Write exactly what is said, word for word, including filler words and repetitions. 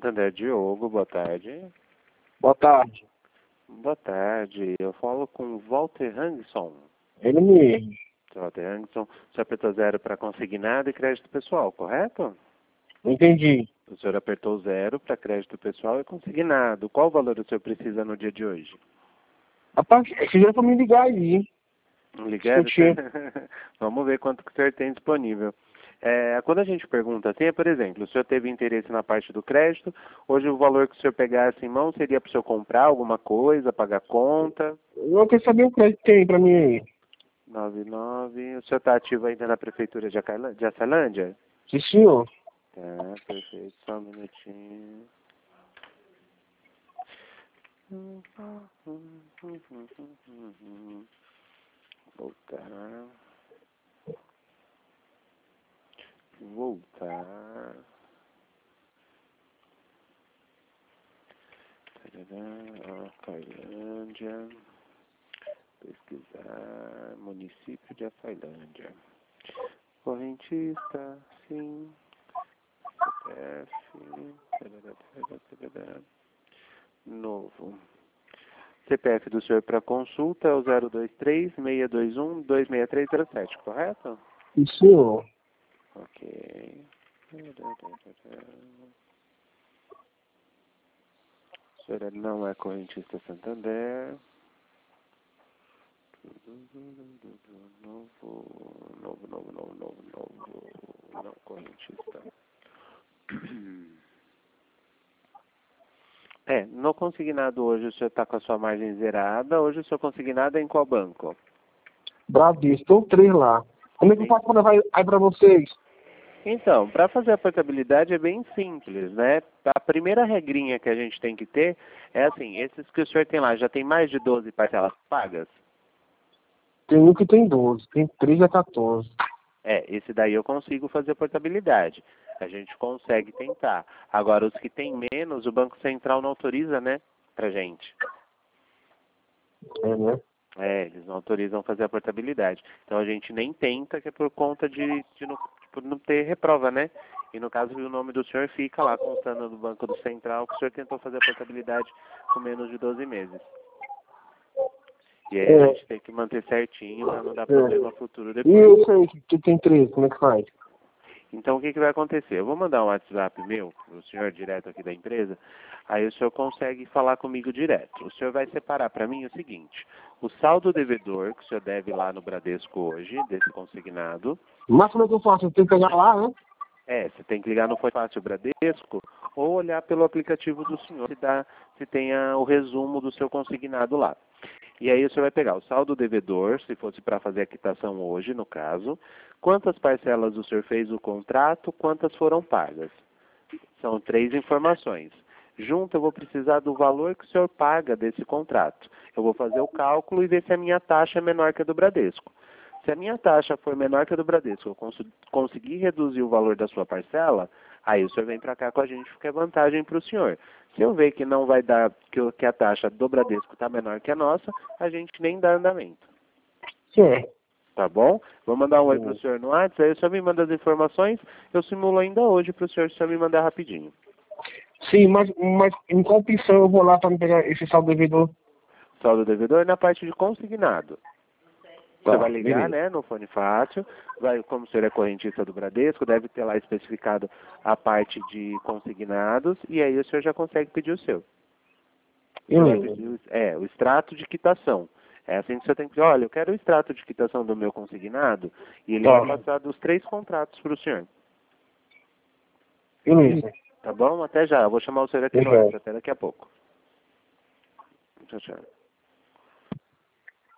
Santander, Diogo, boa tarde. Boa tarde. Boa tarde, eu falo com Walter Hangson. Ele mesmo. Walter Hangson, você apertou zero para consignado e crédito pessoal, correto? Entendi. O senhor apertou zero para crédito pessoal e consignado. Qual valor o senhor precisa no dia de hoje? Rapaz, esse dia pra me ligar aí, hein? Ligado? Discutir. Vamos ver quanto que o senhor tem disponível. É, quando a gente pergunta assim, é, por exemplo, o senhor teve interesse na parte do crédito, hoje o valor que o senhor pegasse em mão seria para o senhor comprar alguma coisa, pagar conta? Eu quero saber o crédito que tem pra mim aí. nove nove. O senhor está ativo ainda na prefeitura de Acailândia? De Açailândia? Sim, senhor. Tá, perfeito. Só um minutinho. Voltar. Voltar. Açailândia. Pesquisar. Município de Açailândia. Correntista, sim. C P F. Novo. C P F do senhor para consulta é o zero dois três, seis dois um, dois seis três zero sete, correto? Sim, senhor. Ok. O senhor não é correntista Santander. Novo, novo, novo, novo, novo, novo. Não correntista. É, no consignado hoje o senhor está com a sua margem zerada. Hoje o seu consignado é em qual banco? Bradesco, estou três lá. Como é que eu faço quando vai aí pra vocês? Então, para fazer a portabilidade é bem simples, né? A primeira regrinha que a gente tem que ter é assim, esses que o senhor tem lá, já tem mais de doze parcelas pagas? Tem um que tem doze, tem três a quatorze. É, esse daí eu consigo fazer a portabilidade. A gente consegue tentar. Agora, os que tem menos, o Banco Central não autoriza, né, pra gente. É, né? É, eles não autorizam fazer a portabilidade. Então a gente nem tenta, que é por conta de, de não, por não ter reprova, né? E no caso o nome do senhor fica lá constando no Banco do Central que o senhor tentou fazer a portabilidade com menos de doze meses. E aí É. a gente tem que manter certinho para não dar É. problema futuro E depois. esse aí que, que tem três, como é que faz? Então o que, que vai acontecer? Eu vou mandar um WhatsApp meu, o senhor direto aqui da empresa, aí o senhor consegue falar comigo direto. O senhor vai separar para mim o seguinte, o saldo devedor que o senhor deve lá no Bradesco hoje, desse consignado. Mas como é que eu faço? Eu tenho que pegar lá, né? É, você tem que ligar no Foi Fácil Bradesco ou olhar pelo aplicativo do senhor se, dá, se tem a, o resumo do seu consignado lá. E aí o senhor vai pegar o saldo devedor, se fosse para fazer a quitação hoje, no caso, quantas parcelas o senhor fez o contrato, quantas foram pagas. São três informações. Junto eu vou precisar do valor que o senhor paga desse contrato. Eu vou fazer o cálculo e ver se a minha taxa é menor que a do Bradesco. Se a minha taxa for menor que a do Bradesco, eu cons conseguir reduzir o valor da sua parcela, aí o senhor vem para cá com a gente, porque é vantagem para o senhor. Se eu ver que não vai dar, que, o- que a taxa do Bradesco está menor que a nossa, a gente nem dá andamento. Certo. Tá bom? Vou mandar um oi para o Sim. senhor no WhatsApp, aí o senhor me manda as informações, eu simulo ainda hoje para o senhor, se o senhor me mandar rapidinho. Sim, mas, mas em qual opção eu vou lá pra me pegar esse saldo devedor? Saldo devedor na parte de consignado. Você Tá, vai ligar, beleza. né, no fone fácil, vai, como o senhor é correntista do Bradesco, deve ter lá especificado a parte de consignados, e aí o senhor já consegue pedir o seu. Você vai Beleza. pedir o, é, o extrato de quitação. É assim que você tem que dizer, olha, eu quero o extrato de quitação do meu consignado, e ele Tá. vai passar dos três contratos para o senhor. Beleza. Tá bom? Até já. Eu vou chamar o senhor aqui no Beleza. WhatsApp, até daqui a pouco. Tchau, tchau.